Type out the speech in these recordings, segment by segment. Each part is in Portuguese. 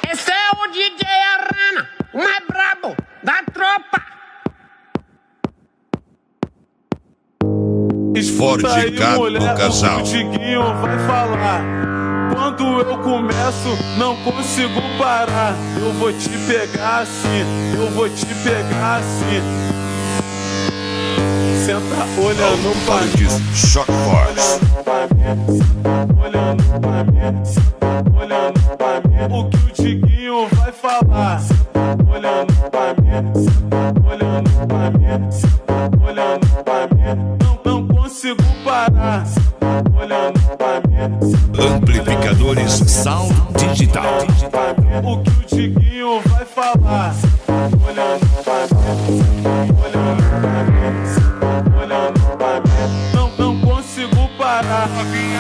Esse é o DJ Arana, o mais brabo da tropa. Forjicado do casal. O Diguinho vai falar. Quando eu começo, não consigo parar. Eu vou te pegar assim, eu vou te pegar assim. Senta olhando pra mim, Shock Force. olhando pra mim, olhando pra mim. O que o Diguinho vai falar? Olhando pra mim, olhando pra mim, olhando pra mim. Não consigo parar. Olhando pra mim. Amplificadores Sound Digital. O que o Diguinho vai falar? Olhando pra mim, olhando pra mim, olhando pra mim. Não consigo parar.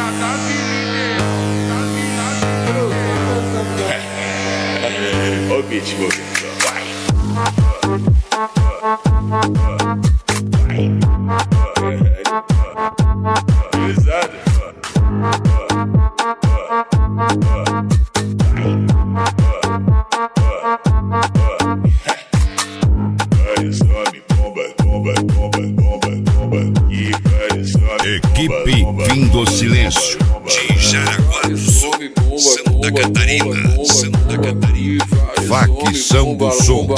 O beat movendo, vai. Pesado. Equipe Fim do Silêncio de Jaraguá do Sul, Santa Catarina, Santa Catarina. Facção do Som.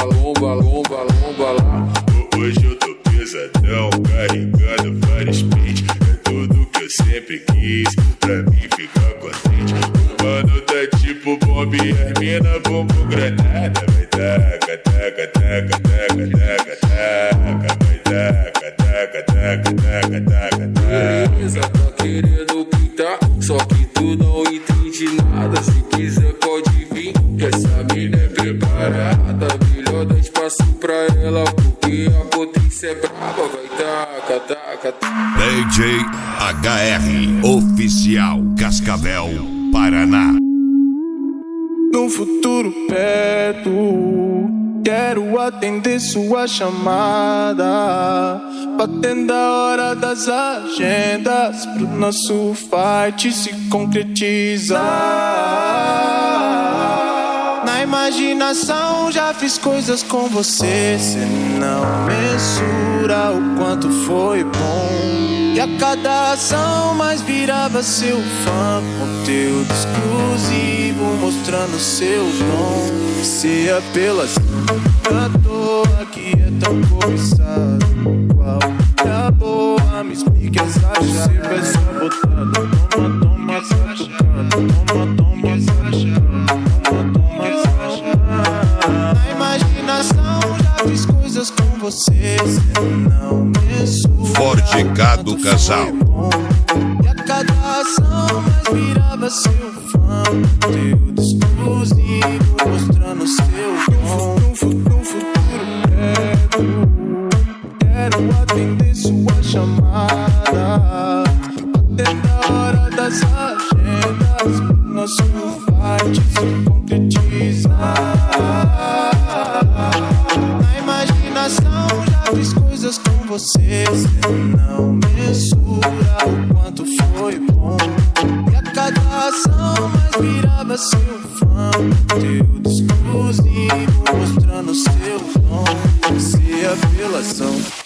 Hoje eu tô pesadão, carregando vários pentes. É tudo que eu sempre quis, pra mim ficar contente. O mano tá tipo bomba e as mina bumbum granada. Vai taca, taca, taca, taca, taca, taca. Vai taca, taca, taca, taca, taca, taca. Beleza, tá querendo pintar, só que tu não entende nada. Se quiser pode vir, que essa mina é preparada. Melhor dar espaço pra ela, porque a potência é brava. Vai taca, taca, taca. DJ HR Oficial Cascavel, Paraná. No futuro perto, quero atender sua chamada, batendo a hora das agendas, pro nosso fight se concretizar. Na imaginação já fiz coisas com você, cê não mensura o quanto foi bom. E a cada ação mais virava seu fã, conteúdo exclusivo mostrando seu dom. Se apelação à toa que é tão cobiçado, qual é a boa? Me explique essa chave. Você vai sabotando, toma, toma, catucando, toma, toma, catucando, toma, toma. Na imaginação já fiz coisas com você, cê não me sua. Forjicado Casal. E a cada ação mais virava seu fã, conteúdo exclusivo mostrando seu dom. No futuro perto, quero atender sua chamada, batendo a hora das agendas, pro nosso fight se concretizar. Na imaginação já fiz coisas com você, cê não mensura o quanto foi bom. E a cada ação mais virava seu fã, conteúdo exclusivo mostrando seu dom. Se apelação